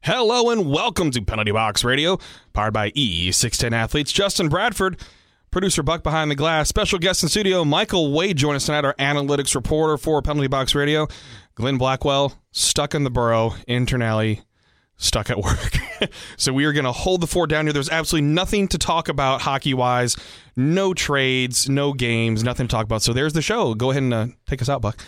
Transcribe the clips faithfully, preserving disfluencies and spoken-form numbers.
Hello and welcome to Penalty Box Radio, powered by E six ten Athletes. Justin Bradford, producer Buck behind the glass, special guest in studio Michael Wade join us tonight, our analytics reporter for Penalty Box Radio. Glenn Blackwell, stuck in the borough, intern alley, stuck at work. So we are going to hold the fort down here. There's absolutely nothing to talk about hockey-wise, no trades, no games, nothing to talk about. So there's the show. Go ahead and uh, take us out, Buck.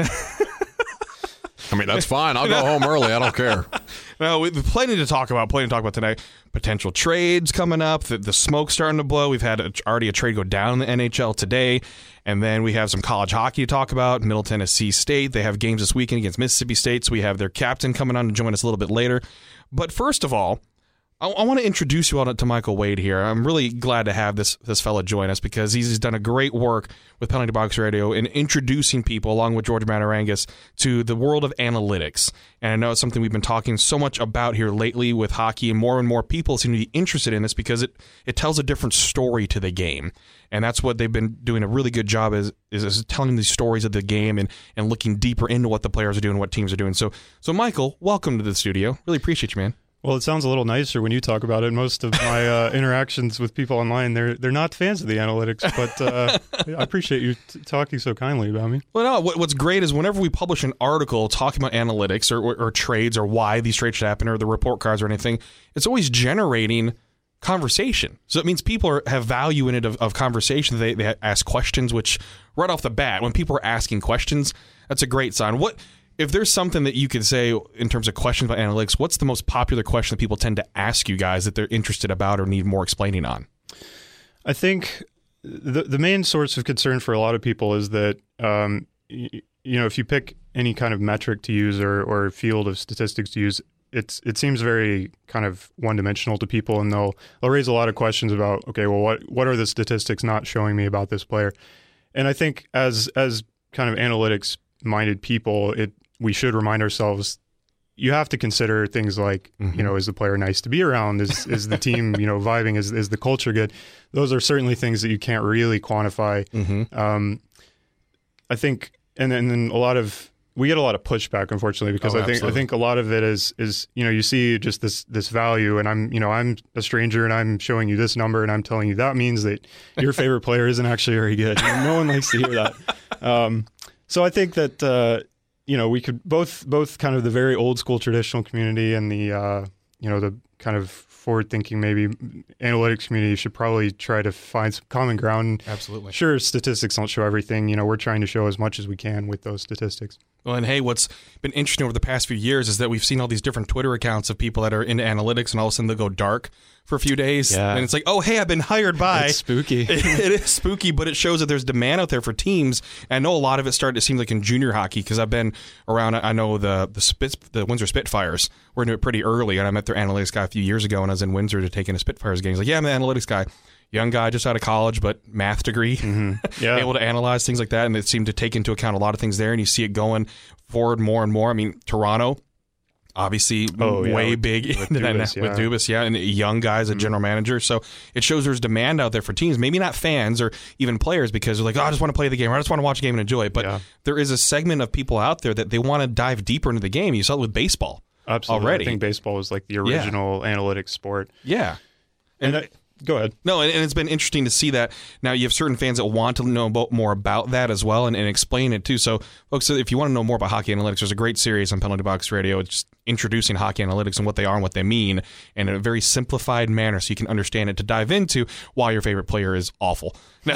I mean, that's fine. I'll go home early. I don't care. No, we've plenty to talk about, plenty to talk about tonight. Potential trades coming up, the, the smoke's starting to blow. We've had a, already a trade go down in the N H L today, and then we have some college hockey to talk about. Middle Tennessee State, they have games this weekend against Mississippi State, so we have their captain coming on to join us a little bit later. But first of all, I, I want to introduce you all to Michael Wade here. I'm really glad to have this this fella join us because he's done a great work with Penalty Box Radio in introducing people, along with George Matarangas, to the world of analytics. And I know it's something we've been talking so much about here lately with hockey, and more and more people seem to be interested in this because it, it tells a different story to the game. And that's what they've been doing a really good job is, is, is telling these stories of the game and, and looking deeper into what the players are doing, what teams are doing. So, so Michael, welcome to the studio. Really appreciate you, man. Well, it sounds a little nicer when you talk about it. Most of my uh, interactions with people online, they're they're not fans of the analytics, but uh, I appreciate you t- talking so kindly about me. Well, no, what, what's great is whenever we publish an article talking about analytics or, or, or trades or why these trades should happen or the report cards or anything, it's always generating conversation. So it means people are, have value in it of, of conversation. They, they ask questions, which right off the bat, when people are asking questions, that's a great sign. What... If there's something that you could say in terms of questions about analytics, what's the most popular question that people tend to ask you guys that they're interested about or need more explaining on? I think the the main source of concern for a lot of people is that, um, you, you know, if you pick any kind of metric to use or, or field of statistics to use, it's it seems very kind of one-dimensional to people, and they'll they'll raise a lot of questions about, okay, well, what what are the statistics not showing me about this player? And I think as as kind of analytics-minded people, it we should remind ourselves you have to consider things like, mm-hmm. you know, is the player nice to be around? Is is the team, you know, vibing? Is is the culture good? Those are certainly things that you can't really quantify. Mm-hmm. Um, I think, and then, and then a lot of we get a lot of pushback, unfortunately, because oh, I think absolutely. I think a lot of it is is you know you see just this this value, and I'm you know I'm a stranger and I'm showing you this number and I'm telling you that means that your favorite player isn't actually very good. No one likes to hear that. Um, so I think that. Uh, You know, we could both both kind of the very old school traditional community and the uh, you know the kind of forward thinking maybe analytics community should probably try to find some common ground. Absolutely. Sure, statistics don't show everything. You know, we're trying to show as much as we can with those statistics. Well, and hey, what's been interesting over the past few years is that we've seen all these different Twitter accounts of people that are into analytics, and all of a sudden they'll go dark for a few days. Yeah. And it's like, oh, hey, I've been hired by. It's spooky. It, it is spooky, but it shows that there's demand out there for teams. And I know a lot of it started to seem like in junior hockey because I've been around. I know the the, Spitz, the Windsor Spitfires were into it pretty early, and I met their analytics guy a few years ago when I was in Windsor to take in a Spitfires game. He's like, yeah, I'm the analytics guy. Young guy just out of college, but math degree, mm-hmm. yeah. able to analyze things like that, and it seemed to take into account a lot of things there, and you see it going forward more and more. I mean, Toronto, obviously oh, yeah, way with, big with into Dubas, that yeah. with Dubas, yeah, and a young guy as a mm-hmm. general manager, so it shows there's demand out there for teams, maybe not fans or even players because they're like, oh, I just want to play the game, or I just want to watch a game and enjoy it, but yeah. there is a segment of people out there that they want to dive deeper into the game. You saw it with baseball. Absolutely. Already. I think baseball was like the original yeah. analytics sport. Yeah. And, and I, go ahead. No, and, and it's been interesting to see that. Now, you have certain fans that want to know about, more about that as well and, and explain it too. So, folks, if you want to know more about hockey analytics, there's a great series on Penalty Box Radio. It's just introducing hockey analytics and what they are and what they mean in a very simplified manner so you can understand it to dive into why your favorite player is awful. No,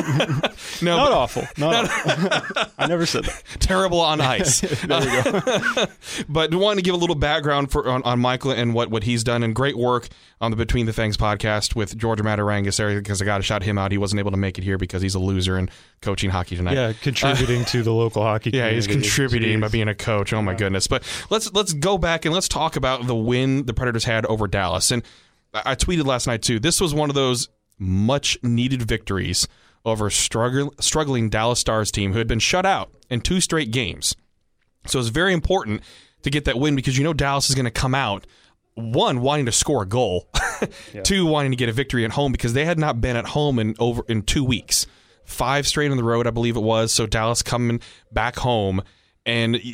no not but, awful. Not awful. I never said that. Terrible on ice. There you go. But wanted to give a little background for on, on Michael and what, what he's done, and great work on the Between the Fangs podcast with George Matarangas there, because I got to shout him out. He wasn't able to make it here because he's a loser and coaching hockey tonight. Yeah, contributing uh, to the local hockey yeah, community. he's contributing Jeez. by being a coach. Oh, my yeah. goodness. But let's let's go back and let's talk about the win the Predators had over Dallas. And I tweeted last night, too. This was one of those much-needed victories over a struggle, struggling Dallas Stars team who had been shut out in two straight games. So it's very important to get that win because you know Dallas is going to come out, one, wanting to score a goal, yeah. two, wanting to get a victory at home because they had not been at home in over in two weeks. Five straight on the road, I believe it was. So Dallas coming back home. And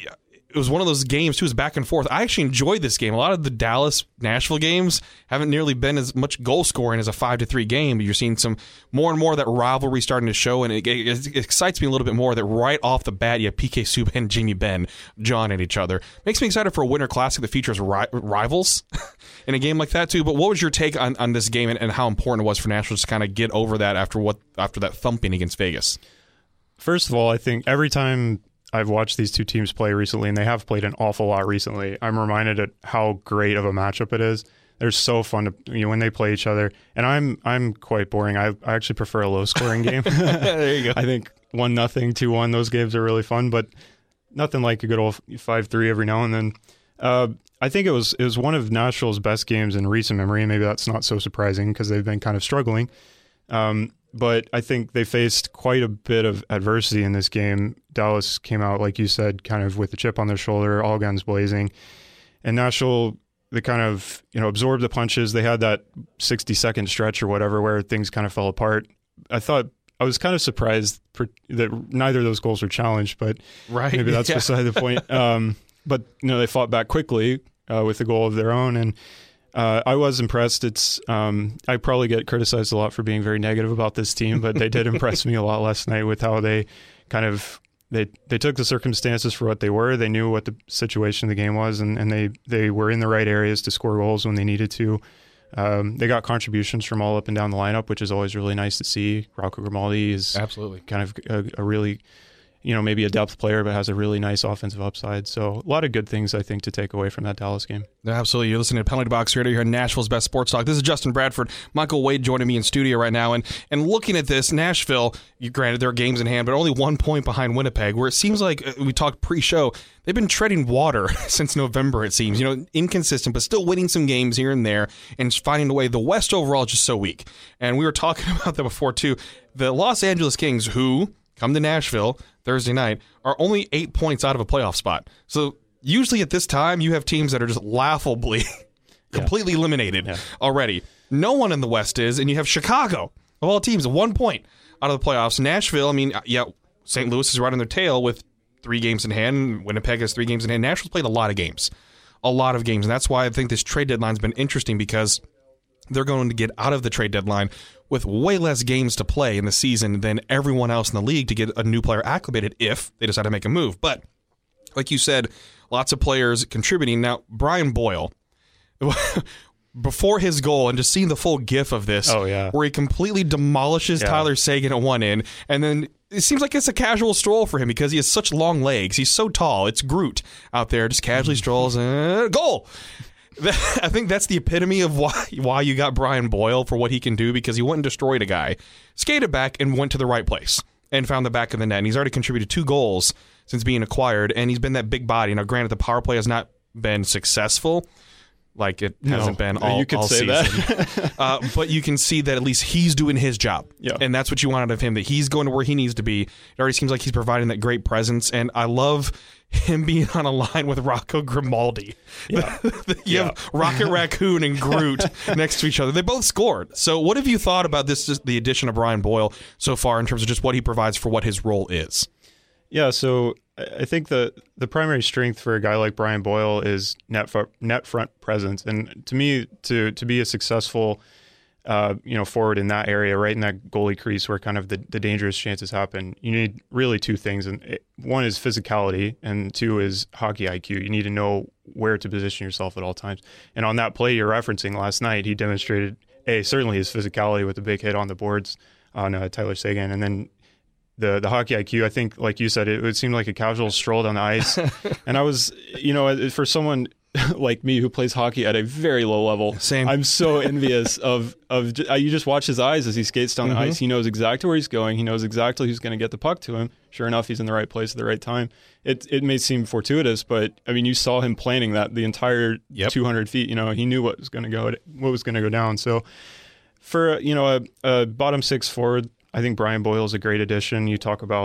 it was one of those games, too, it was back and forth. I actually enjoyed this game. A lot of the Dallas-Nashville games haven't nearly been as much goal scoring as a five to three game, but you're seeing some more and more of that rivalry starting to show, and it, it, it excites me a little bit more that right off the bat, you have P K Subban and Jamie Benn jawing at each other. Makes me excited for a Winter Classic that features ri- rivals in a game like that, too. But what was your take on, on this game and, and how important it was for Nashville to kind of get over that after what after that thumping against Vegas? First of all, I think every time I've watched these two teams play recently, and they have played an awful lot recently, I'm reminded of how great of a matchup it is. They're so fun to, you know, when they play each other. And I'm I'm quite boring. I, I actually prefer a low scoring game. There you go. I think one nothing, two one, those games are really fun, but nothing like a good old five three every now and then. Uh, I think it was it was one of Nashville's best games in recent memory. Maybe that's not so surprising because they've been kind of struggling. Um, But I think they faced quite a bit of adversity in this game. Dallas came out, like you said, kind of with the chip on their shoulder, all guns blazing. And Nashville, they kind of, you know, absorbed the punches. They had that sixty-second stretch or whatever where things kind of fell apart. I thought, I was kind of surprised for, that neither of those goals were challenged, but right. maybe that's yeah. beside the point. Um, but, you know, they fought back quickly uh, with a goal of their own, and Uh, I was impressed. It's um, I probably get criticized a lot for being very negative about this team, but they did impress me a lot last night with how they kind of they they took the circumstances for what they were. They knew what the situation of the game was, and, and they, they were in the right areas to score goals when they needed to. Um, they got contributions from all up and down the lineup, which is always really nice to see. Rocco Grimaldi is absolutely kind of a, a really, you know, maybe a depth player, but has a really nice offensive upside. So a lot of good things, I think, to take away from that Dallas game. Absolutely. You're listening to Penalty Box Radio here on Nashville's Best Sports Talk. This is Justin Bradford. Michael Wade joining me in studio right now. And and looking at this, Nashville, you, granted, there are games in hand, but only one point behind Winnipeg, where it seems like, uh, we talked pre-show, they've been treading water since November, it seems. You know, inconsistent, but still winning some games here and there and finding a way. The West overall is just so weak. And we were talking about that before, too. The Los Angeles Kings, who come to Nashville Thursday night, are only eight points out of a playoff spot. So usually at this time, you have teams that are just laughably completely yeah. eliminated yeah. already. No one in the West is, and you have Chicago, of all teams, one point out of the playoffs. Nashville, I mean, yeah, Saint Louis is right on their tail with three games in hand. Winnipeg has three games in hand. Nashville's played a lot of games, a lot of games, and that's why I think this trade deadline's been interesting, because they're going to get out of the trade deadline with way less games to play in the season than everyone else in the league to get a new player acclimated if they decide to make a move. But like you said, lots of players contributing. Now, Brian Boyle, before his goal, and just seeing the full gif of this, oh, yeah. where he completely demolishes yeah. Tyler Seguin at one end, and then it seems like it's a casual stroll for him because he has such long legs. He's so tall. It's Groot out there, just casually strolls, and goal. I think that's the epitome of why why you got Brian Boyle, for what he can do, because he went and destroyed a guy, skated back, and went to the right place and found the back of the net. And he's already contributed two goals since being acquired, and he's been that big body. Now, granted, the power play has not been successful, like it no, hasn't been all, you could all say season. That. uh, but you can see that at least he's doing his job. Yeah. And that's what you want out of him, that he's going to where he needs to be. It already seems like he's providing that great presence, and I love him being on a line with Rocco Grimaldi. Yeah. you yeah. have Rocket Raccoon and Groot next to each other. They both scored. So what have you thought about this, just the addition of Brian Boyle so far, in terms of just what he provides for what his role is? Yeah, so I think the the primary strength for a guy like Brian Boyle is net fr- net front presence, and to me, to to be a successful uh, you know forward in that area, right in that goalie crease where kind of the, the dangerous chances happen, you need really two things, and it, one is physicality, and two is hockey I Q. You need to know where to position yourself at all times. And on that play you're referencing last night, he demonstrated a certainly his physicality with the big hit on the boards on uh, Tyler Seguin, and then the the hockey I Q, I think, like you said, it would seem like a casual stroll down the ice. And I was, you know, for someone like me who plays hockey at a very low level, Same. I'm so envious of, of you just watch his eyes as he skates down mm-hmm. the ice. He knows exactly where he's going. He knows exactly who's going to get the puck to him. Sure enough, he's in the right place at the right time. It it may seem fortuitous, but I mean, you saw him planning that the entire yep. two hundred feet. You know, he knew what was going to go, what was going to go down. So for, you know, a, a bottom six forward, I think Brian Boyle is a great addition. You talk about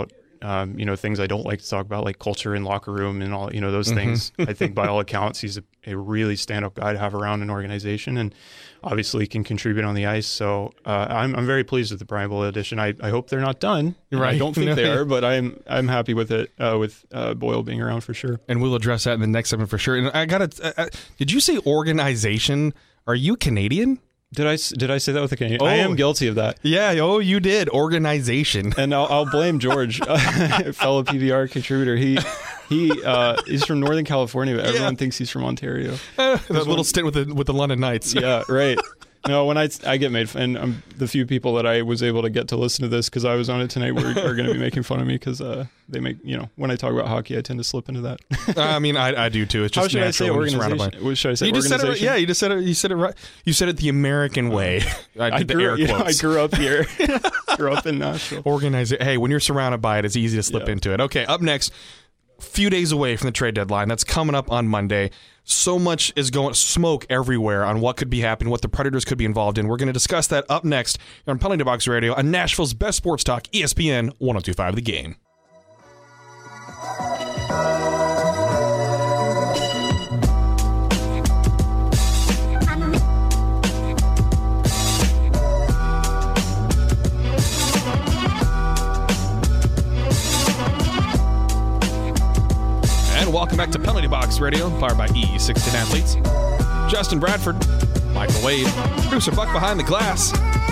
um, you know, things I don't like to talk about, like culture and locker room and all, you know, those mm-hmm. things. I think by all accounts, he's a, a really stand-up guy to have around an organization, and obviously can contribute on the ice. So uh, I'm I'm very pleased with the Brian Boyle edition. I, I hope they're not done. Right. I don't think they are, but I'm I'm happy with it, uh, with uh, Boyle being around for sure. And we'll address that in the next segment for sure. And I got to, uh, did you say organization? Are you Canadian? Did I did I say that with a Canadian? Oh. I am guilty of that. Yeah. Oh, you did. Organization. And I'll, I'll blame George, fellow P V R contributor. He he uh, he's from Northern California, but everyone yeah. thinks he's from Ontario. Uh, that little one, stint with the with the London Knights. Yeah. Right. No, when I, I get made fun, and um, the few people that I was able to get to listen to this because I was on it tonight were, are going to be making fun of me because uh, they make, you know, when I talk about hockey, I tend to slip into that. I mean, I, I do too. It's just How should I say organization? What should I say? You just said it, yeah, you just said it. You said it right. You said it the American way. I did I grew, the air you quotes. know, I grew up here. grew up in Nashville. Organize. Hey, when you're surrounded by it, it's easy to slip yeah. into it. Okay, up next. Few days away from the trade deadline. That's coming up on Monday. So much is going smoke everywhere on what could be happening, what the Predators could be involved in. We're going to discuss that up next on Penalty Box Radio on Nashville's best sports talk, E S P N one oh two point five The Game. Welcome back to Penalty Box Radio, powered by E sixteen Athletes. Justin Bradford, Michael Wade, producer Buck behind the glass.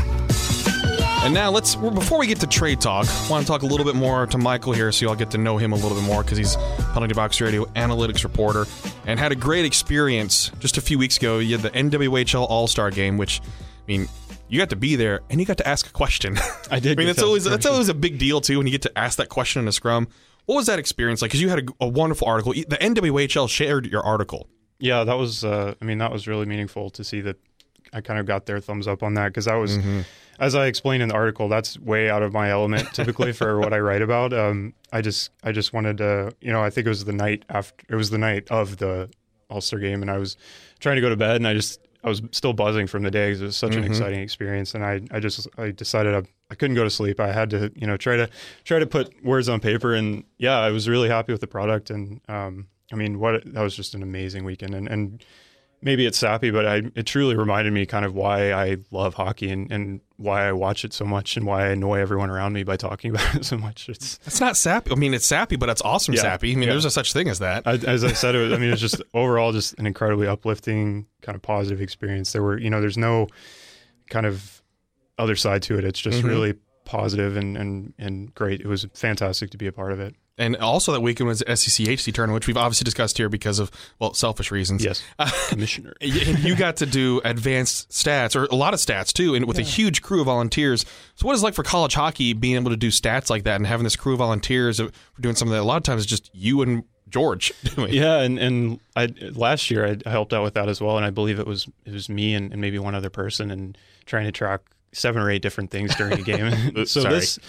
And now let's, before we get to trade talk, I want to talk a little bit more to Michael here so y'all get to know him a little bit more because he's Penalty Box Radio analytics reporter and had a great experience just a few weeks ago. You had the N W H L All-Star Game, which, I mean, you got to be there and you got to ask a question. I did. I mean, that's always, that's always a big deal, too, when you get to ask that question in a scrum. What was that experience like? Because you had a, a wonderful article. The N W H L shared your article. Yeah, that was, uh, I mean, that was really meaningful to see that I kind of got their thumbs up on that because that was, mm-hmm. as I explained in the article, that's way out of my element typically for what I write about. Um, I just, I just wanted to, you know, I think it was the night after, it was the night of the All-Star game and I was trying to go to bed and I just, I was still buzzing from the day because it was such mm-hmm. an exciting experience. And I, I just, I decided I, I couldn't go to sleep. I had to, you know, try to, try to put words on paper. And yeah, I was really happy with the product. And, um, I mean, what, that was just an amazing weekend. And, and maybe it's sappy, but I, it truly reminded me kind of why I love hockey and, and why I watch it so much and why I annoy everyone around me by talking about it so much. It's, it's not sappy. I mean, it's sappy, but it's awesome yeah, sappy. I mean, yeah. there's a such thing as that. I, as I said, it was, I mean, it's just overall just an incredibly uplifting kind of positive experience. There were, you know, there's no kind of other side to it. It's just mm-hmm. really positive and, and, and great. It was fantastic to be a part of it. And also that weekend was the S E C H C tournament, which we've obviously discussed here because of, well, selfish reasons. Yes, commissioner. And you got to do advanced stats, or a lot of stats too, and with yeah. a huge crew of volunteers. So what is it like for college hockey being able to do stats like that and having this crew of volunteers for doing something that a lot of times is just you and George doing? Yeah, and, and I, last year I, I helped out with that as well, and I believe it was it was me and, and maybe one other person and trying to track seven or eight different things during a game. so Sorry. this...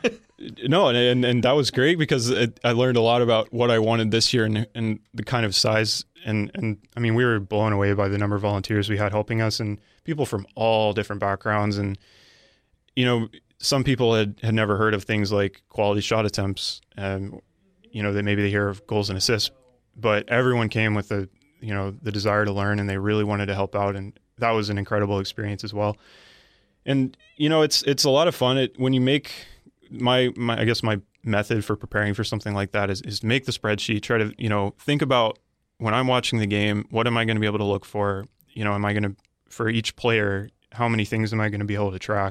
No, and, and and that was great because it, I learned a lot about what I wanted this year and and the kind of size and and I mean we were blown away by the number of volunteers we had helping us and people from all different backgrounds and you know some people had, had never heard of things like quality shot attempts and you know they maybe they hear of goals and assists, but everyone came with the you know the desire to learn and they really wanted to help out and that was an incredible experience as well. And you know it's it's a lot of fun it, when you make My, my, I guess my method for preparing for something like that is, is make the spreadsheet, try to, you know, think about when I'm watching the game, what am I going to be able to look for? You know, am I going to, for each player, how many things am I going to be able to track?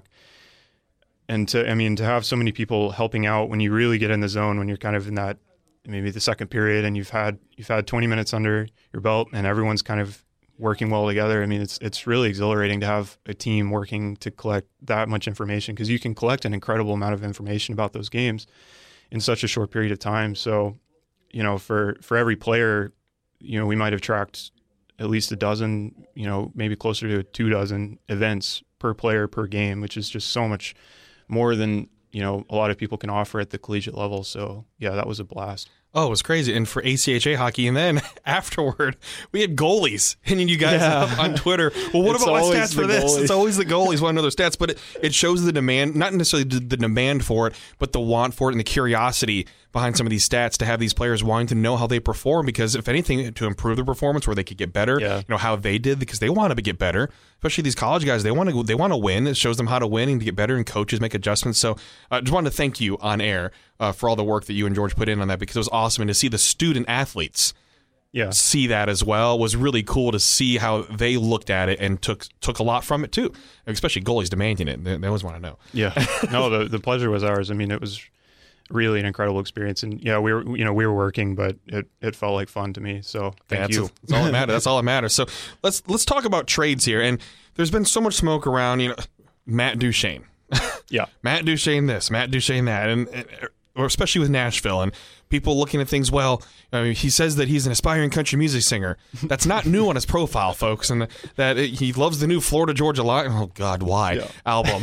And to, I mean, to have so many people helping out when you really get in the zone, when you're kind of in that, maybe the second period and you've had, you've had twenty minutes under your belt and everyone's kind of working well together. I mean, it's it's really exhilarating to have a team working to collect that much information because you can collect an incredible amount of information about those games in such a short period of time. So, you know, for, for every player, you know, we might have tracked at least a dozen, you know, maybe closer to two dozen events per player per game, which is just so much more than, you know, a lot of people can offer at the collegiate level. So, yeah, that was a blast. Oh, it was crazy. And for A C H A hockey, and then afterward, we had goalies hitting you guys Yeah. up on Twitter. Well, what It's about my always stats for the this? goalie. It's always the goalies want to know their stats, but it, it shows the demand, not necessarily the, the demand for it, but the want for it and the curiosity behind some of these stats to have these players wanting to know how they perform, because if anything, to improve their performance where they could get better, Yeah. you know, how they did, because they want to get better, especially these college guys. They want to they want to win. It shows them how to win and to get better, and coaches make adjustments. So I uh, just wanted to thank you on air uh, for all the work that you and George put in on that, because it was awesome. And to see the student athletes Yeah. see that as well was really cool, to see how they looked at it and took took a lot from it too, especially goalies demanding it. They, they always want to know. Yeah. No, the the pleasure was ours. I mean, it was really an incredible experience, and yeah, we were you know we were working, but it, it felt like fun to me. So thank That's, you. that's all that matters. That's all that matters. So let's let's talk about trades here. And there's been so much smoke around, you know, Matt Duchene. Yeah. Matt Duchene this, Matt Duchene that, and, and or especially with Nashville and people looking at things. Well, I mean, he says that he's an aspiring country music singer. That's not new on his profile, folks, and that it, he loves the new Florida Georgia Line. Oh God, why Yeah. album?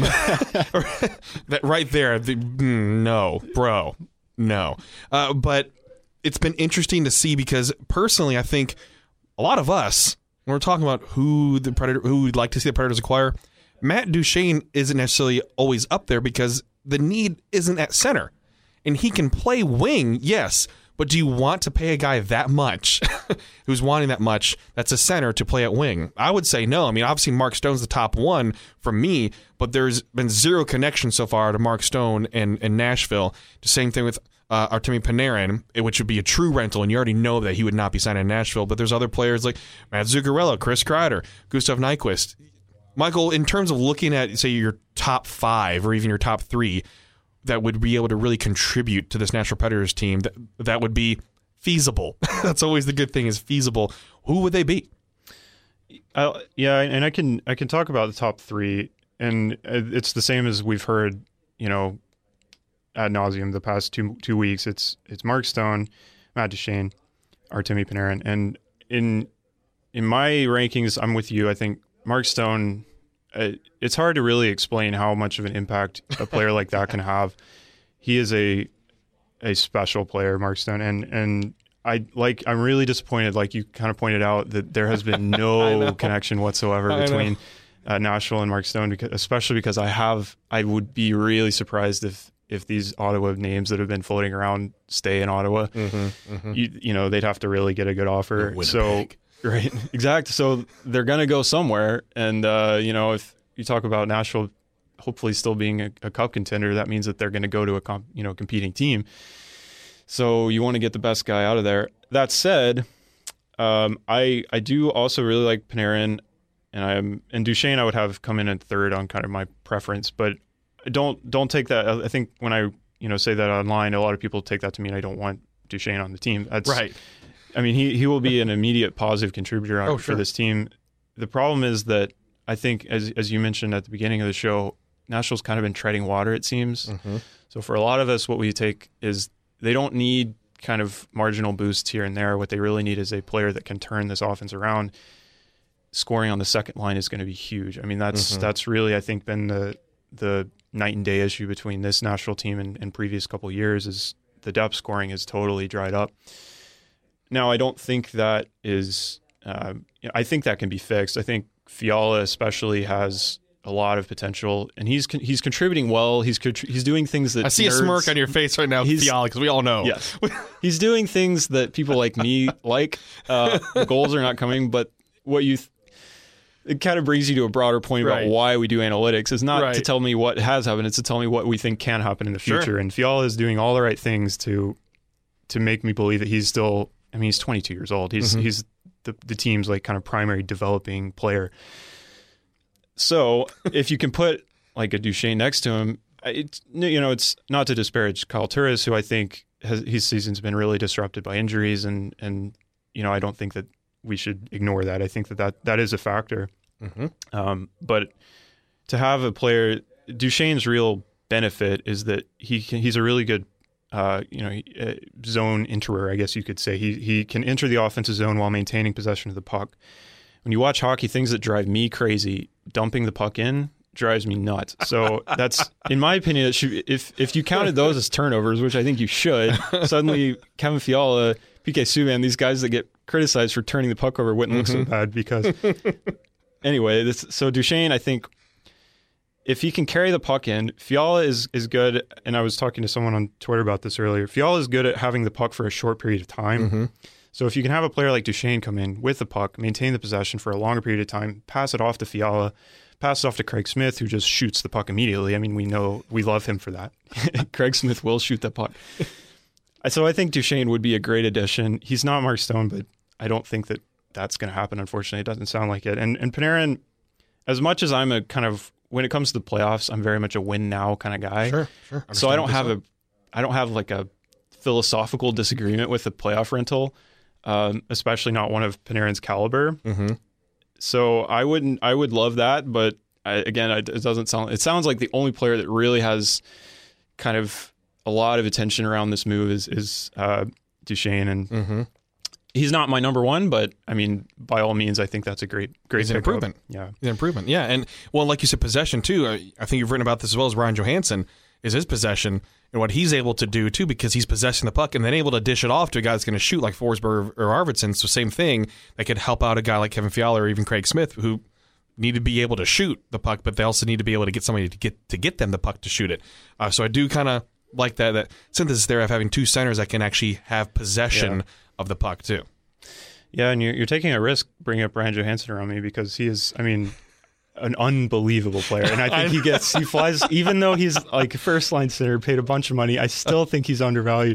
That right there. The, mm, no, bro, no. Uh, but it's been interesting to see, because personally, I think a lot of us, when we're talking about who the Predator, who we'd like to see the Predators acquire, Matt Duchene isn't necessarily always up there, because the need isn't at center. And he can play wing, yes, but do you want to pay a guy that much, who's wanting that much, that's a center, to play at wing? I would say no. I mean, obviously Mark Stone's the top one for me, but there's been zero connection so far to Mark Stone and, and Nashville. The same thing with uh, Artemi Panarin, which would be a true rental, and you already know that he would not be signed in Nashville. But there's other players like Matt Zuccarello, Chris Kreider, Gustav Nyquist. Michael, in terms of looking at, say, your top five or even your top three that would be able to really contribute to this Nashville Predators team, that that would be feasible. That's always the good thing, is feasible. Who would they be? Uh, yeah, and I can I can talk about the top three, and it's the same as we've heard, you know, ad nauseum the past two two weeks. It's it's Mark Stone, Matt Duchene, Artemi Panarin, and in in my rankings, I'm with you. I think Mark Stone. Uh, it's hard to really explain how much of an impact a player like that can have. He is a a special player, Mark Stone, and and I like. I'm really disappointed, like you kind of pointed out, that there has been no connection whatsoever I between uh, Nashville and Mark Stone, because, especially because I have. I would be really surprised if if these Ottawa names that have been floating around stay in Ottawa. Mm-hmm, mm-hmm. You you know they'd have to really get a good offer. Winnipeg. So. Right, exactly. So they're going to go somewhere. And, uh, you know, if you talk about Nashville hopefully still being a, a cup contender, that means that they're going to go to a comp, you know, competing team. So you want to get the best guy out of there. That said, um, I I do also really like Panarin, and I'm and Duchene I would have come in at third on kind of my preference. But don't don't take that. I think when I you know say that online, a lot of people take that to mean I don't want Duchene on the team. That's Right. I mean, he, he will be an immediate positive contributor on, Oh, for sure. this team. The problem is that I think, as as you mentioned at the beginning of the show, Nashville's kind of been treading water, it seems. Mm-hmm. So for a lot of us, what we take is they don't need kind of marginal boosts here and there. What they really need is a player that can turn this offense around. Scoring on the second line is going to be huge. I mean, that's Mhm. that's really, I think, been the the night and day issue between this Nashville team and, and previous couple of years is the depth scoring is totally dried up. Now, I don't think that is. Um, you know, I think that can be fixed. I think Fiala especially has a lot of potential, and he's con- he's contributing well. He's contr- he's doing things that I see nerds, a smirk on your face right now, He's- Fiala, because we all know. Yes, he's doing things that people like me like. Uh, the goals are not coming, but what you. Th- it kind of brings you to a broader point Right. about why we do analytics. It's not to Right. tell me what has happened; it's to tell me what we think can happen in the Sure. future. And Fiala is doing all the right things to to make me believe that he's still. I mean, he's twenty-two years old. He's Mhm. he's the the team's like kind of primary developing player. So if you can put like a Duchene next to him, it's you know it's not to disparage Kyle Turris, who I think has, his season's been really disrupted by injuries, and and you know I don't think that we should ignore that. I think that that, that is a factor. Mm-hmm. Um, but to have a player, Duchene's real benefit is that he can, he's a really good. Uh, you know, uh, zone enterer, I guess you could say. He he can enter the offensive zone while maintaining possession of the puck. When you watch hockey, things that drive me crazy, dumping the puck in drives me nuts. So that's, in my opinion, it should, if if you counted those as turnovers, which I think you should, suddenly Kevin Fiala, P K Subban, these guys that get criticized for turning the puck over wouldn't mm-hmm. look so bad because anyway, this, so Duchesne, I think if he can carry the puck in, Fiala is, is good, and I was talking to someone on Twitter about this earlier. Fiala is good at having the puck for a short period of time. Mm-hmm. So if you can have a player like Duchesne come in with the puck, maintain the possession for a longer period of time, pass it off to Fiala, pass it off to Craig Smith, who just shoots the puck immediately. I mean, we know, we love him for that. Craig Smith will shoot the puck. So I think Duchesne would be a great addition. He's not Mark Stone, but I don't think that that's going to happen, unfortunately. It doesn't sound like it. And and Panarin, as much as I'm a kind of, when it comes to the playoffs, I'm very much a win now kind of guy. Sure, sure. So I don't have a, I don't have like a philosophical disagreement with the playoff rental, um, especially not one of Panarin's caliber. Mm-hmm. So I wouldn't, I would love that, but I, again, it doesn't sound, it sounds like the only player that really has kind of a lot of attention around this move is is uh, Duchesne, and mm-hmm. he's not my number one, but I mean, by all means, I think that's a great, great He's an improvement. Yeah, He's an improvement. Yeah, and well, like you said, possession too. I, I think you've written about this as well as Ryan Johansson is his possession and what he's able to do too, because he's possessing the puck and then able to dish it off to a guy that's going to shoot like Forsberg or Arvidsson. So same thing that could help out a guy like Kevin Fiala or even Craig Smith who need to be able to shoot the puck, but they also need to be able to get somebody to get to get them the puck to shoot it. Uh, so I do kind of like that that synthesis there of having two centers that can actually have possession yeah. of the puck too. Yeah, and you're, you're taking a risk bringing up Ryan Johansson around me because he is, I mean, an unbelievable player. And I think he gets, he flies, even though he's like first line center, paid a bunch of money, I still think he's undervalued.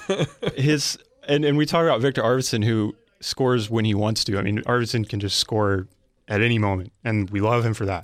His, and, and we talk about Victor Arvidsson, who scores when he wants to. I mean, Arvidsson can just score at any moment, and we love him for that.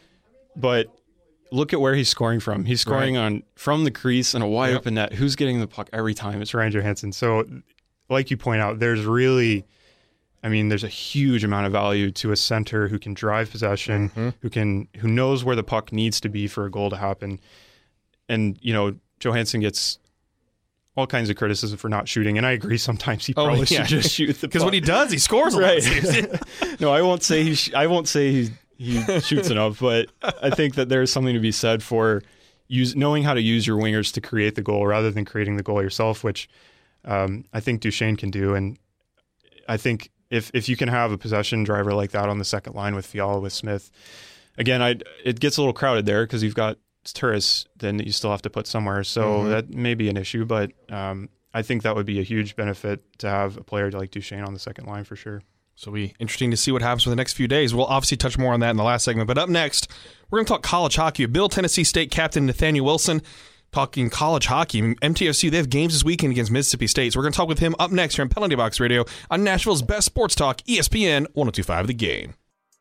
But look at where he's scoring from. He's scoring right. on from the crease and a wide yep. open net. Who's getting the puck every time? It's Ryan Johansson. So, like you point out, there's really, I mean, there's a huge amount of value to a center who can drive possession, mm-hmm. who can who knows where the puck needs to be for a goal to happen. And you know, Johansson gets all kinds of criticism for not shooting, and I agree. Sometimes he probably oh, yeah. should just shoot the puck because when he does, he scores a right. lot. No, I won't say he. Sh- I won't say he he shoots enough, but I think that there's something to be said for use knowing how to use your wingers to create the goal rather than creating the goal yourself, which um, I think Duchesne can do. And I think if if you can have a possession driver like that on the second line with Fiala, with Smith, again, I it gets a little crowded there because you've got Turris, then you still have to put somewhere. So mm-hmm. that may be an issue, but um, I think that would be a huge benefit to have a player like Duchesne on the second line for sure. So it'll be interesting to see what happens for the next few days. We'll obviously touch more on that in the last segment. But up next, we're going to talk college hockey. Middle Tennessee State captain Nathaniel Wilson talking college hockey. M T S U, they have games this weekend against Mississippi State. So we're going to talk with him up next here on Penalty Box Radio on Nashville's best sports talk, E S P N one oh two point five The Game.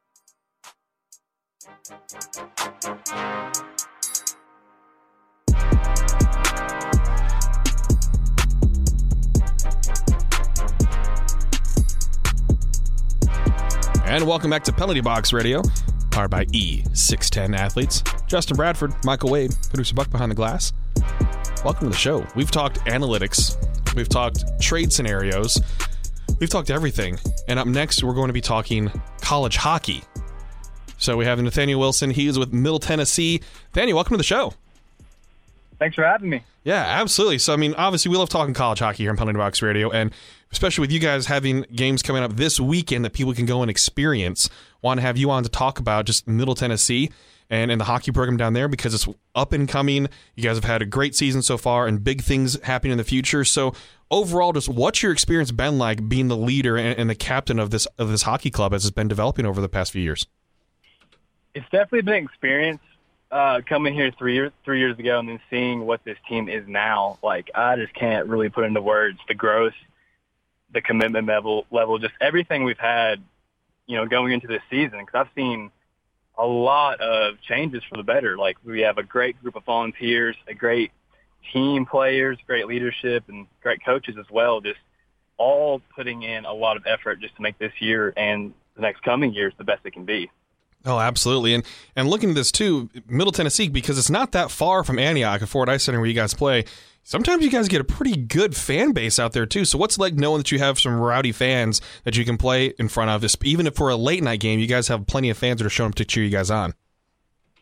And welcome back to Penalty Box Radio, powered by E six ten Athletes. Justin Bradford, Michael Wade, producer Buck behind the glass. Welcome to the show. We've talked analytics. We've talked trade scenarios. We've talked everything. And up next, we're going to be talking college hockey. So we have Nathaniel Wilson. He is with Middle Tennessee. Nathaniel, welcome to the show. Thanks for having me. Yeah, absolutely. So, I mean, obviously, we love talking college hockey here on Penalty Box Radio, and especially with you guys having games coming up this weekend that people can go and experience. Want to have you on to talk about just Middle Tennessee and, and the hockey program down there because it's up and coming. You guys have had a great season so far and big things happening in the future. So, overall, just what's your experience been like being the leader and, and the captain of this of this hockey club as it's been developing over the past few years? It's definitely been an experience. Uh, coming here three years three years ago and then seeing what this team is now, like I just can't really put into words the growth, the commitment level, level, just everything we've had, you know, going into this season. Because I've seen a lot of changes for the better. Like we have a great group of volunteers, a great team players, great leadership, and great coaches as well. Just all putting in a lot of effort just to make this year and the next coming years the best it can be. Oh, absolutely. And and looking at this, too, Middle Tennessee, because it's not that far from Antioch, a Ford Ice Center where you guys play, sometimes you guys get a pretty good fan base out there, too. So what's it like knowing that you have some rowdy fans that you can play in front of? This, even if for a late-night game, you guys have plenty of fans that are showing up to cheer you guys on.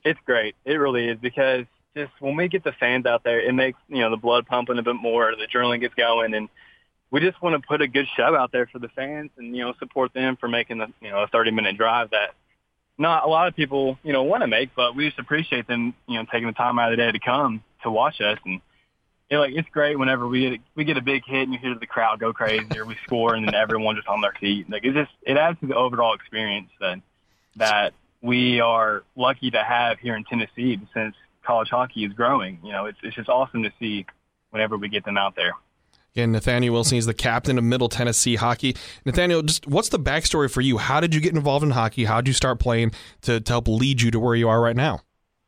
It's great. It really is, because just when we get the fans out there, it makes, you know, the blood pumping a bit more, the adrenaline gets going, and we just want to put a good show out there for the fans and, you know, support them for making the, you know, a thirty-minute drive that not a lot of people, you know, want to make, but we just appreciate them, you know, taking the time out of the day to come to watch us. And you know, like, it's great whenever we get, we get a big hit and you hear the crowd go crazy, or we score and then everyone just on their feet. Like, it just, it adds to the overall experience that, that we are lucky to have here in Tennessee, since college hockey is growing. You know, it's, it's just awesome to see whenever we get them out there. Again, Nathaniel Wilson is the captain of Middle Tennessee hockey. Nathaniel, just what's the backstory for you? How did you get involved in hockey? How did you start playing to, to help lead you to where you are right now?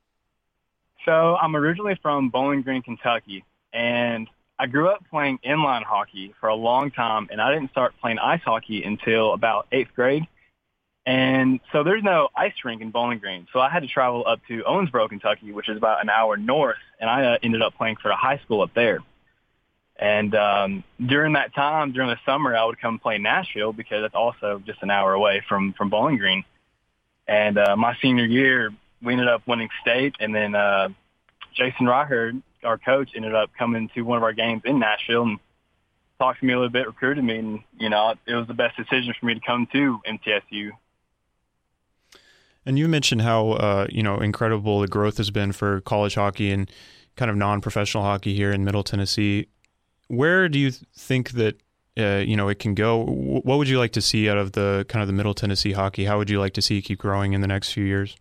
So I'm originally from Bowling Green, Kentucky, and I grew up playing inline hockey for a long time, and I didn't start playing ice hockey until about eighth grade. And so there's no ice rink in Bowling Green, so I had to travel up to Owensboro, Kentucky, which is about an hour north, and I uh, ended up playing for a high school up there. And um, during that time, during the summer, I would come play Nashville, because that's also just an hour away from, from Bowling Green. And uh, my senior year, we ended up winning state, and then uh, Jason Reichard, our coach, ended up coming to one of our games in Nashville and talked to me a little bit, recruited me, and, you know, it was the best decision for me to come to M T S U. And you mentioned how, uh, you know, incredible the growth has been for college hockey and kind of non-professional hockey here in Middle Tennessee. Where do you think that, uh, you know, it can go? What would you like to see out of the kind of the Middle Tennessee hockey? How would you like to see it keep growing in the next few years?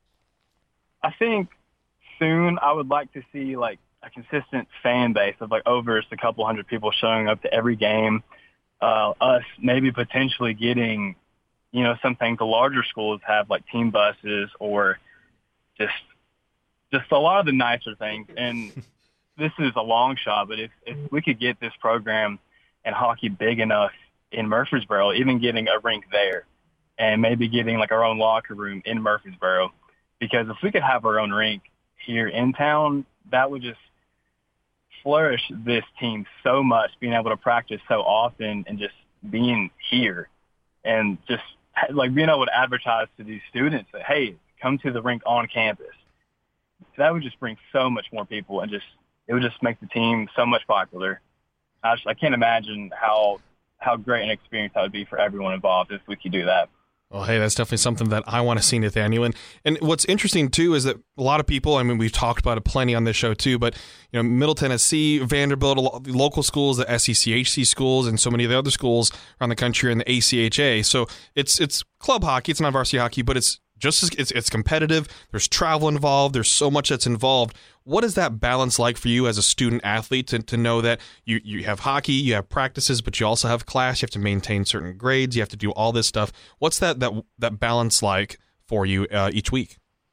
I think soon I would like to see, like, a consistent fan base of, like, over just a couple hundred people showing up to every game. Uh, us maybe potentially getting, you know, something the larger schools have, like team buses, or just just a lot of the nicer things. And this is a long shot, but if, if we could get this program and hockey big enough in Murfreesboro, even getting a rink there, and maybe getting like our own locker room in Murfreesboro, because if we could have our own rink here in town, that would just flourish this team so much, being able to practice so often and just being here and just like being able to advertise to these students that, hey, come to the rink on campus. That would just bring so much more people, and just it would just make the team so much popular. I, just, I can't imagine how how great an experience that would be for everyone involved if we could do that. Well, hey, that's definitely something that I want to see, Nathaniel. And, and what's interesting, too, is that a lot of people, I mean, we've talked about it plenty on this show, too, but, you know, Middle Tennessee, Vanderbilt, the local schools, the S E C H C schools, and so many of the other schools around the country are in the A C H A. So it's it's club hockey, it's not varsity hockey, but it's just as it's, it's competitive. There's travel involved. There's so much that's involved. What is that balance like for you as a student athlete to, to know that you, you have hockey, you have practices, but you also have class, you have to maintain certain grades, you have to do all this stuff. What's that that, that balance like for you uh, each week?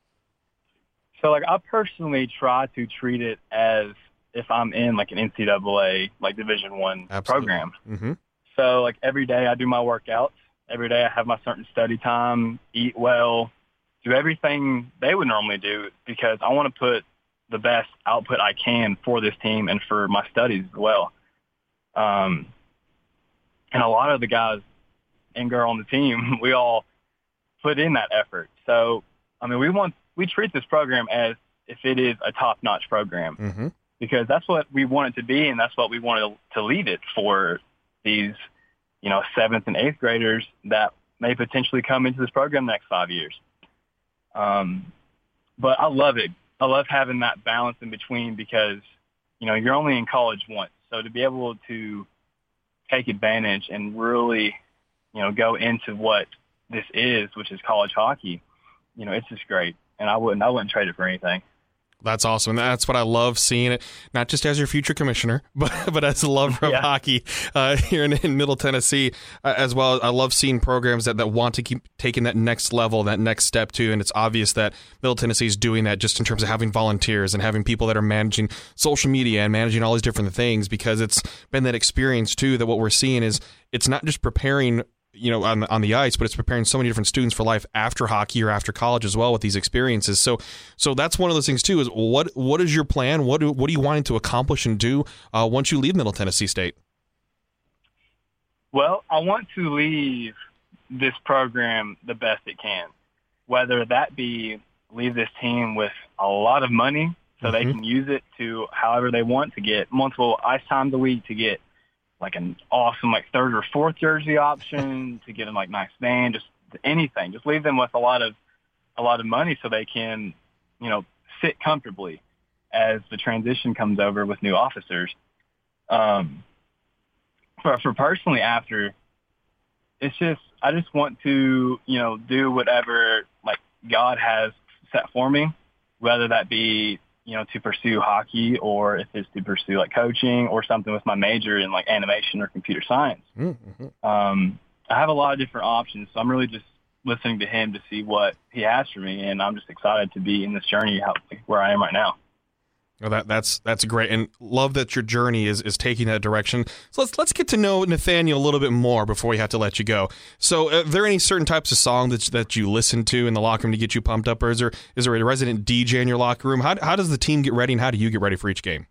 So, like, I personally try to treat it as if I'm in, like, an N C double A, like, Division One program. Mm-hmm. So, like, every day I do my workouts. Every day I have my certain study time, eat well, do everything they would normally do, because I want to put the best output I can for this team and for my studies as well. Um, and a lot of the guys and girl on the team, we all put in that effort. So, I mean, we want we treat this program as if it is a top-notch program, mm-hmm. because that's what we want it to be, and that's what we want to leave it for these, you know, seventh and eighth graders that may potentially come into this program the next five years. Um, but I love it. I love having that balance in between, because, you know, you're only in college once. So to be able to take advantage and really, you know, go into what this is, which is college hockey, you know, it's just great. And I wouldn't, I wouldn't trade it for anything. That's awesome. And that's what I love seeing it, not just as your future commissioner, but but as a lover of yeah. hockey uh, here in, in Middle Tennessee uh, as well. I love seeing programs that, that want to keep taking that next level, that next step too. And it's obvious that Middle Tennessee is doing that just in terms of having volunteers and having people that are managing social media and managing all these different things, because it's been that experience too, that what we're seeing is it's not just preparing, you know, on the, on the ice, but it's preparing so many different students for life after hockey or after college as well with these experiences. So, so that's one of those things too. Is what what is your plan? What do, what are you wanting to accomplish and do uh, once you leave Middle Tennessee State? Well, I want to leave this program the best it can, whether that be leave this team with a lot of money so mm-hmm. they can use it to however they want, to get multiple ice times a week, to get like an awesome like third or fourth jersey option, to get them like nice van, just anything. Just leave them with a lot of a lot of money so they can, you know, sit comfortably as the transition comes over with new officers. Um, for for personally after, it's just I just want to, you know, do whatever like God has set for me, whether that be, you know, to pursue hockey or if it's to pursue like coaching or something with my major in like animation or computer science. Mm-hmm. Um, I have a lot of different options, so I'm really just listening to him to see what he has for me, and I'm just excited to be in this journey how, where I am right now. Well, that that's that's great, and love that your journey is, is taking that direction. So let's let's get to know Nathaniel a little bit more before we have to let you go. So, uh, are there any certain types of songs that that you listen to in the locker room to get you pumped up, or is there is there a resident D J in your locker room? How how does the team get ready, and how do you get ready for each game?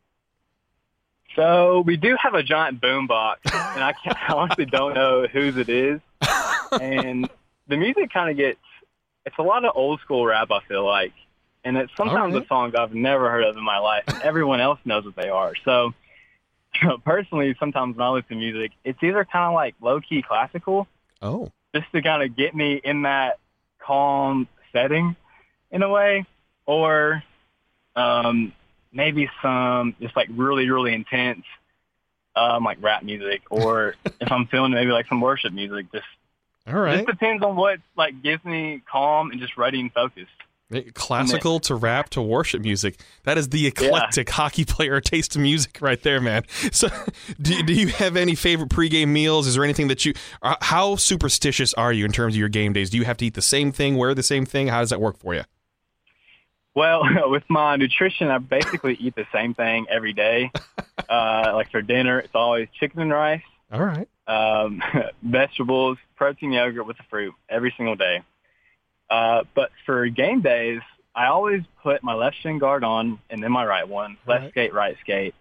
So we do have a giant boom box, and I, can't, I honestly don't know whose it is, and the music kind of gets it's a lot of old school rap, I feel like. And it's sometimes right. a song I've never heard of in my life, and everyone else knows what they are. So, you know, personally, sometimes when I listen to music, it's either kind of like low-key classical, oh, just to kind of get me in that calm setting in a way, or um, maybe some just like really, really intense um, like rap music, or if I'm feeling maybe like some worship music. Just, All right. just depends on what like gives me calm and just ready and focused. Classical to rap to worship music. That is the eclectic yeah. hockey player taste of music right there, man. So do, do you have any favorite pregame meals? Is there anything that you uh, how superstitious are you in terms of your game days? Do you have to eat the same thing, wear the same thing? How does that work for you? Well, with my nutrition, I basically eat the same thing every day. Uh, like for dinner, it's always chicken and rice. All right. Um, vegetables, protein yogurt with the fruit every single day. Uh, but for game days, I always put my left shin guard on and then my right one. Left right. skate, right skate.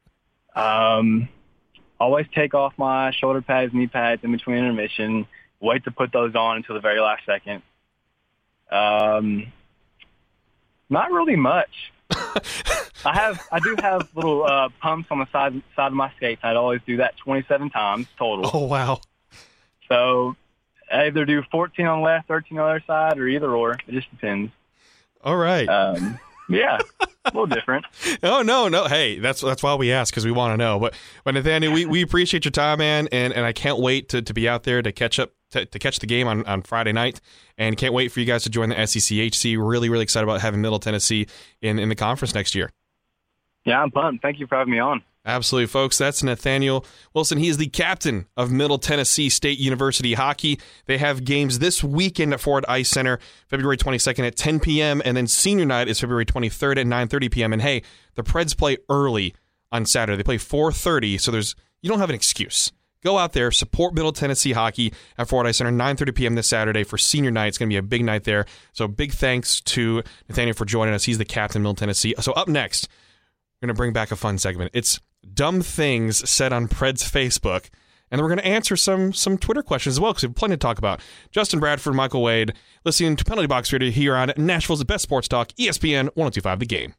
Um, always take off my shoulder pads, knee pads in between intermission. Wait to put those on until the very last second. Um, not really much. I have, I do have little uh, pumps on the side side of my skates. I'd always do that twenty-seven times total. Oh wow! So. I either do fourteen on the left, thirteen on the other side, or either or. It just depends. All right. Um, yeah, a little different. Oh, no, no. Hey, that's that's why we ask, because we want to know. But, but Nathaniel, we, we appreciate your time, man, and, and I can't wait to, to be out there to catch up to, to catch the game on, on Friday night, and can't wait for you guys to join the S E C H C. Really, really excited about having Middle Tennessee in, in the conference next year. Yeah, I'm pumped. Thank you for having me on. Absolutely, folks. That's Nathaniel Wilson. He is the captain of Middle Tennessee State University hockey. They have games this weekend at Ford Ice Center, February twenty-second at ten p.m., and then senior night is February twenty-third at nine thirty p.m. And hey, the Preds play early on Saturday. They play four thirty, so there's you don't have an excuse. Go out there, support Middle Tennessee hockey at Ford Ice Center, nine thirty p.m. this Saturday for senior night. It's going to be a big night there. So big thanks to Nathaniel for joining us. He's the captain of Middle Tennessee. So up next, we're going to bring back a fun segment. It's dumb things said on Preds Facebook, and then we're going to answer some some Twitter questions as well, because we have plenty to talk about. Justin Bradford, Michael Wade, listening to Penalty Box Radio here on Nashville's best sports talk, E S P N one oh two point five The Game.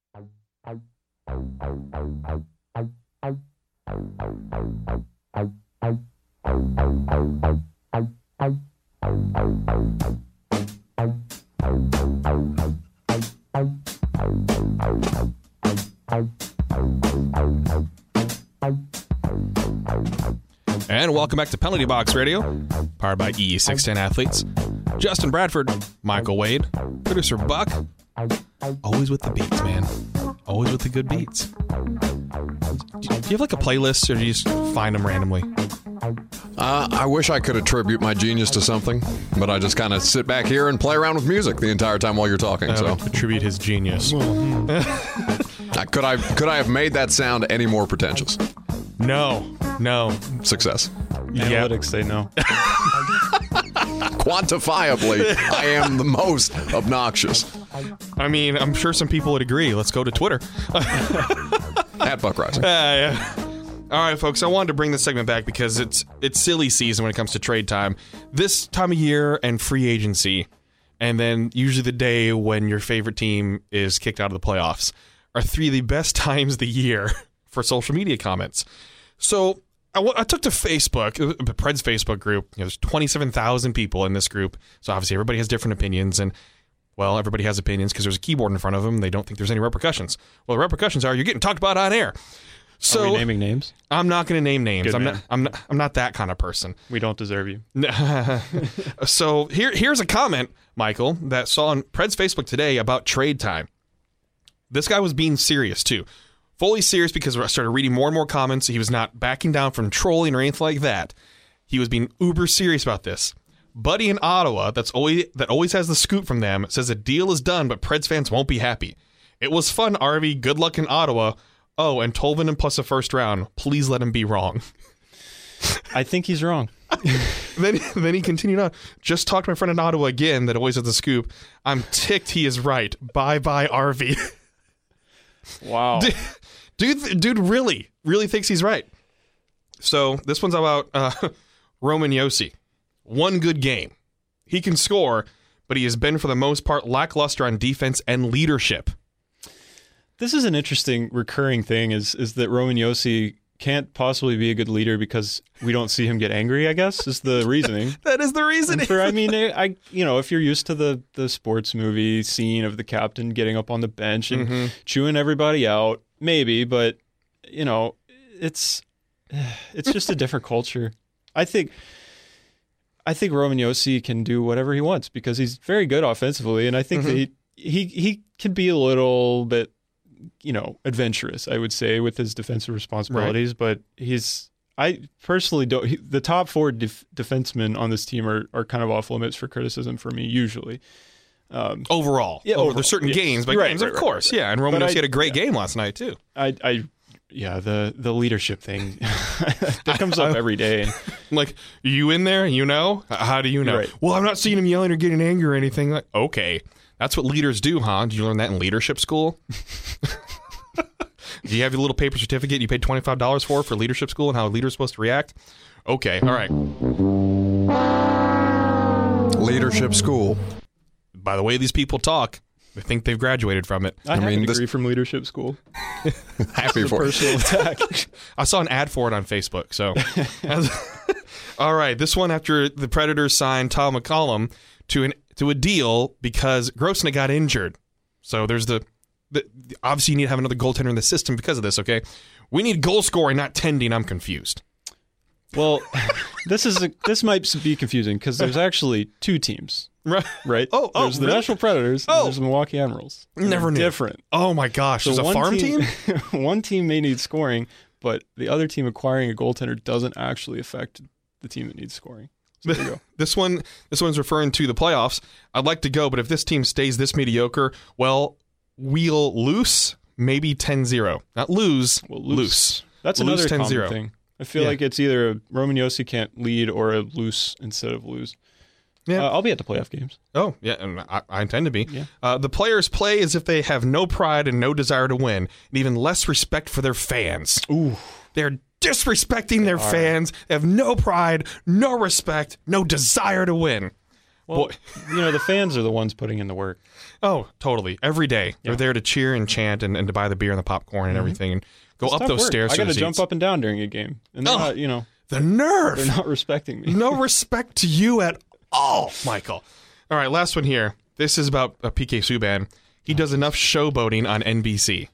And welcome back to Penalty Box Radio, powered by E six ten Athletes. Justin Bradford, Michael Wade, producer Buck, always with the beats, man. Always with the good beats. Do you have like a playlist, or do you just find them randomly? Uh, I wish I could attribute my genius to something, but I just kind of sit back here and play around with music the entire time while you're talking. Uh, so attribute his genius. uh, could I could I have made that sound any more pretentious? No, no. Success. Analytics yep. say no. Quantifiably, I am the most obnoxious. I mean, I'm sure some people would agree. Let's go to Twitter. At Buck Rising. Uh, yeah. All right, folks, I wanted to bring this segment back because it's it's silly season when it comes to trade time. This time of year and free agency and then usually the day when your favorite team is kicked out of the playoffs are three of the best times of the year for social media comments. So I, w- I took to Facebook, Pred's Facebook group. You know, there's twenty-seven thousand people in this group, so obviously everybody has different opinions, and well, everybody has opinions because there's a keyboard in front of them. They don't think there's any repercussions. Well, the repercussions are you're getting talked about on air. So Are we naming names? I'm not going to name names. Good I'm man. not, I'm not. I'm not that kind of person. We don't deserve you. So here, here's a comment, Michael, that saw on Pred's Facebook today about trade time. This guy was being serious too, fully serious, because I started reading more and more comments. He was not backing down from trolling or anything like that. He was being uber serious about this. Buddy in Ottawa, that's always that always has the scoop from them, says a deal is done, but Preds fans won't be happy. It was fun, R V. Good luck in Ottawa. Oh, and Tolvanen plus a first round. Please let him be wrong. I think he's wrong. then, then he continued on. Just talked to my friend in Ottawa again that always has the scoop. I'm ticked he is right. Bye bye, R V. Wow. Dude, dude really, really thinks he's right. So this one's about uh, Roman Josi. One good game. He can score, but he has been, for the most part, lackluster on defense and leadership. This is an interesting recurring thing, is is that Roman Josi can't possibly be a good leader because we don't see him get angry, I guess, is the reasoning. That is the reasoning. For, I mean, I you know, if you're used to the, the sports movie scene of the captain getting up on the bench and mm-hmm. chewing everybody out, maybe, but, you know, it's it's just a different culture. I think... I think Roman Josi can do whatever he wants because he's very good offensively, and I think mm-hmm. that he, he he can be a little bit, you know, adventurous, I would say, with his defensive responsibilities. Right. But he's, I personally don't. He, the top four def, defensemen on this team are, are kind of off limits for criticism for me usually. Um, overall, yeah, Over, overall, there's certain yes. games, but right, games, right, of course, right, right. yeah. And Roman But Josi I, had a great yeah. game last night too. I, I yeah, the the leadership thing that comes up every day. And, like, you in there? You know? How do you know? Right. Well, I'm not seeing him yelling or getting angry or anything. Like, okay, that's what leaders do, huh? Did you learn that in leadership school? Do you have your little paper certificate you paid twenty-five dollars for for leadership school and how a leader's supposed to react? Okay, all right. Leadership school. By the way these people talk, they think they've graduated from it. I, I have mean, a degree this- from leadership school. Happy for you. Personal attack. I saw an ad for it on Facebook. So, all right, this one after the Predators signed Tom McCollum to an to a deal because Grosnick got injured. So there's the, the obviously you need to have another goaltender in the system because of this. Okay, we need goal scoring, not tending. I'm confused. Well, this is a, this might be confusing because there's actually two teams, Right? right? Oh, oh, there's the really? Nashville Predators. Oh. And there's the Milwaukee Admirals. And Never they're knew. Different. Oh my gosh, So there's a one farm team. One team may need scoring, but the other team acquiring a goaltender doesn't actually affect the team that needs scoring. So there you go. This one, this one's referring to the playoffs. I'd like to go, but if this team stays this mediocre, well, we'll lose maybe ten zero. Not lose, Well, loose. loose. That's Lose another ten common zero. thing. I feel Yeah. like it's either a Roman Josi can't lead or a loose instead of lose. Yeah. Uh, I'll be at the playoff games. Oh, yeah, and I, I intend to be. Yeah. Uh, the players play as if they have no pride and no desire to win, and even less respect for their fans. Ooh. They're disrespecting their are. fans. They have no pride, no respect, no desire to win. Well, Boy. you know, the fans are the ones putting in the work. Oh, totally. Every day. Yeah. They're there to cheer and chant and, and to buy the beer and the popcorn and everything and go It's up tough those work. stairs I to got the to jump seats. up and down during a game, and they're Oh. not, you know, The nerve. they're not respecting me. No respect to you at all, Michael. All right, last one here. This is about uh, P K Subban. He does enough showboating on N B C.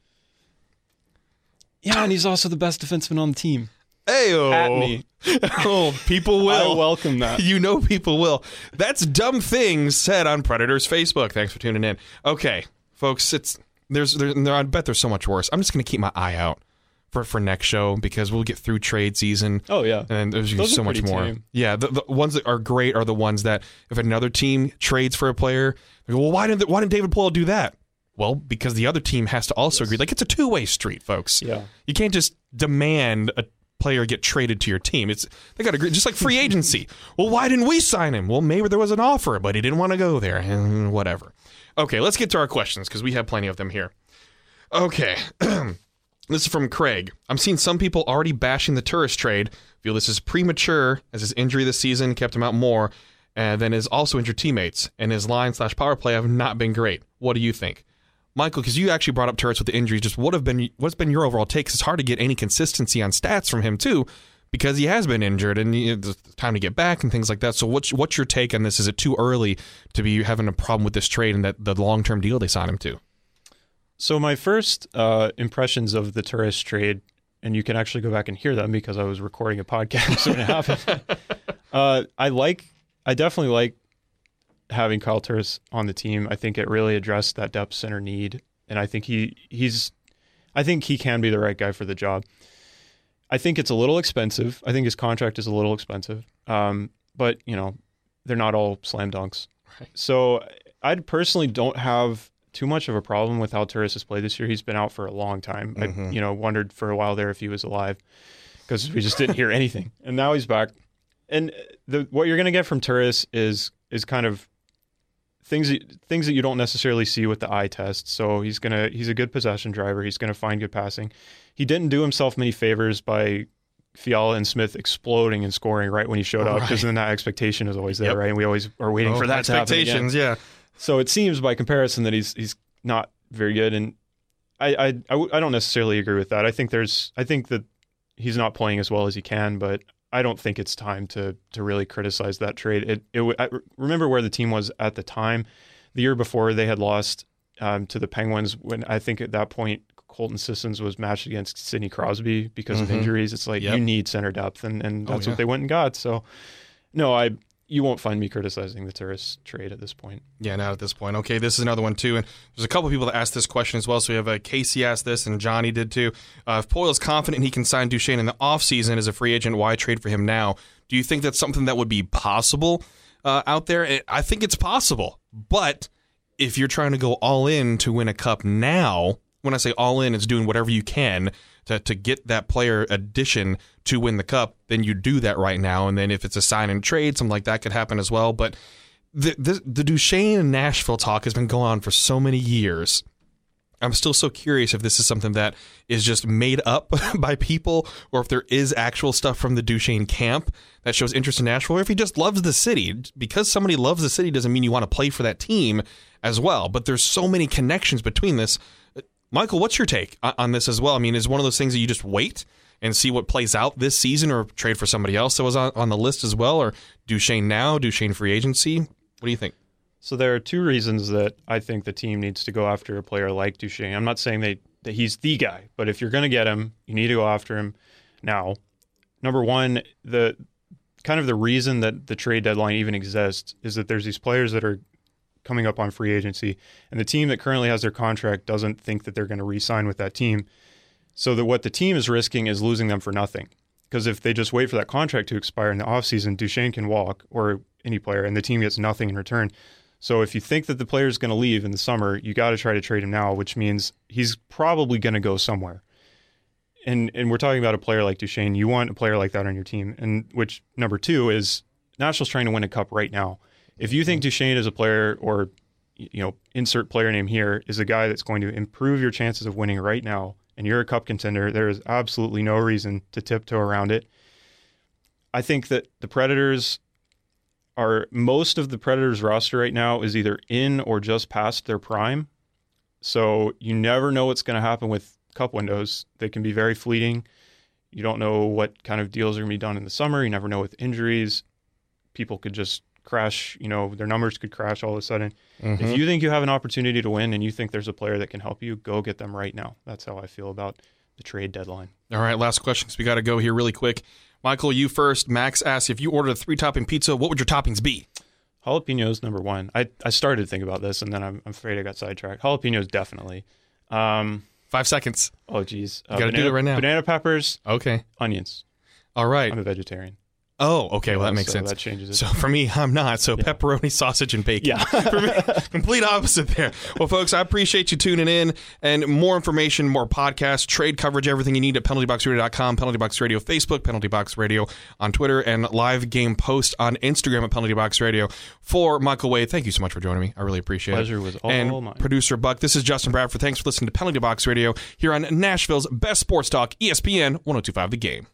Yeah, and he's also the best defenseman on the team. Hey-o. At me. Oh, people will. I welcome that. You know people will. That's dumb things said on Predators Facebook. Thanks for tuning in. Okay, folks, it's there's there, there I bet there's so much worse. I'm just going to keep my eye out for for next show because we'll get through trade season. Oh, yeah. And there's gonna be Those are so much pretty more. tame. Yeah, the, the ones that are great are the ones that if another team trades for a player, they go, well, why didn't why didn't David Poile do that? Well, because the other team has to also agree. Like, it's a two-way street, folks. Yeah. You can't just demand a player get traded to your team. It's they got to agree. Just like free agency. Well, why didn't we sign him? Well, maybe there was an offer, but he didn't want to go there. And whatever. Okay, let's get to our questions because we have plenty of them here. Okay. This is from Craig. I'm seeing some people already bashing the Turris trade. Feel this is premature as his injury this season kept him out more and then his also injured teammates, and his line slash power play have not been great. What do you think? Michael, because you actually brought up Turris with the injuries, just what have been what's been your overall take? 'Cause it's hard to get any consistency on stats from him too, because he has been injured and it's time to get back and things like that. So what's what's your take on this? Is it too early to be having a problem with this trade and that the long term deal they signed him to? So my first uh, impressions of the Turris trade, and you can actually go back and hear them because I was recording a podcast when it happened. uh, I like, I definitely like having Kyle Turris on the team. I think it really addressed that depth center need, and I think he he's, I think he can be the right guy for the job. I think it's a little expensive. I think his contract is a little expensive, um, but you know, they're not all slam dunks. Right. So I personally don't have too much of a problem with how Turris has played this year. He's been out for a long time. Mm-hmm. I, you know, wondered for a while there if he was alive because we just didn't hear anything, and now he's back. And the what you're going to get from Turris is is kind of things that, things that you don't necessarily see with the eye test. So he's gonna he's a good possession driver. He's gonna find good passing. He didn't do himself many favors by Fiala and Smith exploding and scoring right when he showed up, because right. then that expectation is always there, yep. right? And we always are waiting oh, for that to happen again. Expectations, yeah. So it seems by comparison that he's he's not very good, and I I, I I don't necessarily agree with that. I think there's I think that he's not playing as well as he can, but I don't think it's time to to really criticize that trade. It it I remember where the team was at the time. The year before, they had lost um, to the Penguins when I think at that point Colton Sissons was matched against Sidney Crosby because mm-hmm. of injuries. It's like yep. you need center depth, and, and that's oh, yeah. what they went and got. So no, I you won't find me criticizing the Turris trade at this point. Yeah, not at this point. Okay, this is another one too, and there's a couple of people that asked this question as well. So we have uh, Casey asked this, and Johnny did too. Uh, if Poile is confident he can sign Duchesne in the offseason as a free agent, why trade for him now? Do you think that's something that would be possible uh, out there? I think it's possible, but if you're trying to go all in to win a cup now, when I say all in, it's doing whatever you can to, to get that player addition to win the cup, then you do that right now. And then if it's a sign and trade, something like that could happen as well. But the, the, the Duchesne and Nashville talk has been going on for so many years. I'm still so curious if this is something that is just made up by people, or if there is actual stuff from the Duchesne camp that shows interest in Nashville, or if he just loves the city. Because somebody loves the city doesn't mean you want to play for that team as well. But there's so many connections between this. Michael, what's your take on this as well? I mean, is it one of those things that you just wait and see what plays out this season, or trade for somebody else that was on, on the list as well, or Duchesne now, Duchesne free agency? What do you think? So there are two reasons that I think the team needs to go after a player like Duchesne. I'm not saying they, that he's the guy, but if you're going to get him, you need to go after him now. Number one, the kind of the reason that the trade deadline even exists is that there's these players that are coming up on free agency, and the team that currently has their contract doesn't think that they're going to re-sign with that team. So that what the team is risking is losing them for nothing. Because if they just wait for that contract to expire in the offseason, Duchesne can walk, or any player, and the team gets nothing in return. So if you think that the player is going to leave in the summer, you got to try to trade him now, which means he's probably going to go somewhere. And and we're talking about a player like Duchesne. You want a player like that on your team. And which, number two, is Nashville's trying to win a cup right now. If you think Duchesne is a player, or, you know, insert player name here, is a guy that's going to improve your chances of winning right now, and you're a cup contender, there is absolutely no reason to tiptoe around it. I think that the Predators are, most of the Predators roster right now is either in or just past their prime. So you never know what's going to happen with cup windows. They can be very fleeting. You don't know what kind of deals are going to be done in the summer. You never know with injuries. People could just crash, you know, their numbers could crash all of a sudden. Mm-hmm. If you think you have an opportunity to win and you think there's a player that can help you, go get them right now. That's how I feel about the trade deadline. All right, last question, because we got to go here really quick. Michael, you first. Max asks, if you ordered a three-topping pizza, what would your toppings be? Jalapenos, number one. I, I started to think about this, and then I'm, I'm afraid I got sidetracked. Jalapenos, definitely. Um, Five seconds. Oh, geez. Uh, you got to do it right now. Banana peppers. Okay. Onions. All right. I'm a vegetarian. Oh, okay. Well, that makes so sense. That changes it. So for me, I'm not. So yeah. Pepperoni, sausage, and bacon. Yeah. For me, complete opposite there. Well, folks, I appreciate you tuning in. And more information, more podcasts, trade coverage, everything you need at penalty box radio dot com, Penalty Box Radio Facebook, Penalty Box Radio on Twitter, and live game post on Instagram at Penalty Box Radio. For Michael Wade, thank you so much for joining me. I really appreciate Pleasure it. Pleasure was all and mine. Producer Buck, this is Justin Bradford. Thanks for listening to Penalty Box Radio here on Nashville's best sports talk, E S P N one oh two point five The Game.